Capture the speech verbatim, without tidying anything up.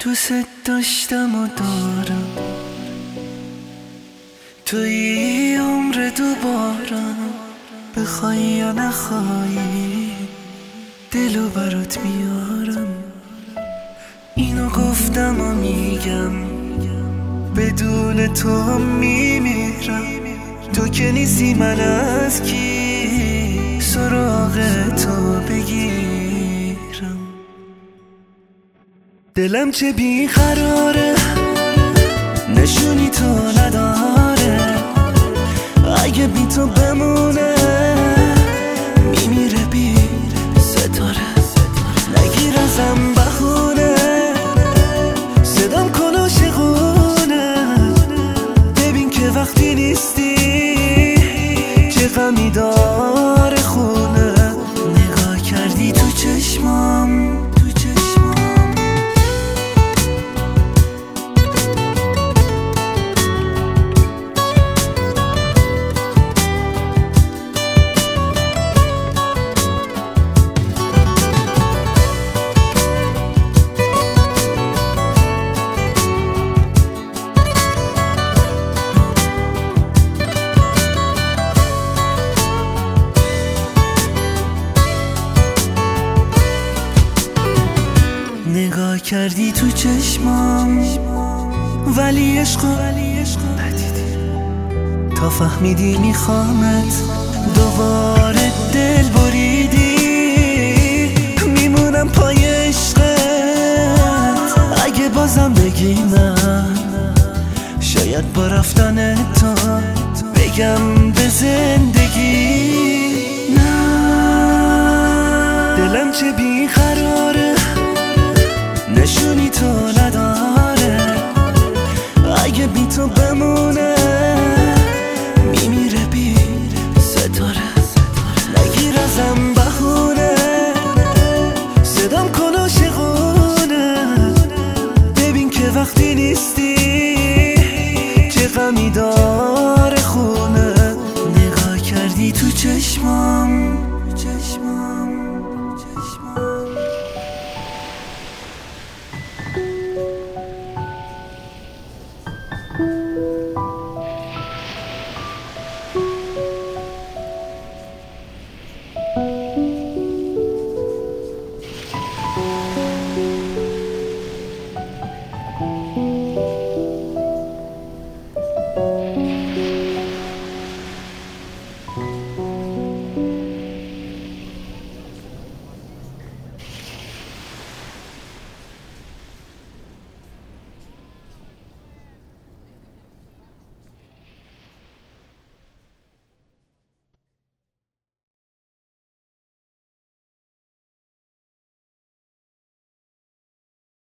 دوست داشتم و دارم، توی عمر دوبارم، بخوای یا نخوایی دلو برات میارم. اینو گفتم و میگم بدون تو هم میمیرم. تو که نیستی من از کی سراغ تو بگیرم. دلم چه بیقراره نشونی تو نداره، اگه بی تو بمونه میمیره بی ستاره. نگیر ازم بخونه صدام کن عاشقونه، ببین که وقتی نیستی چه غمی داره خونه. نگاه کردی تو چشمام، نگاه کردی تو چشمام ولی عشقو ندیدی. تا فهمیدی میخوامت دوباره دل بریدی. میمونم پای عشقت اگه بازم بگی نه، شاید با رفتن تو بگم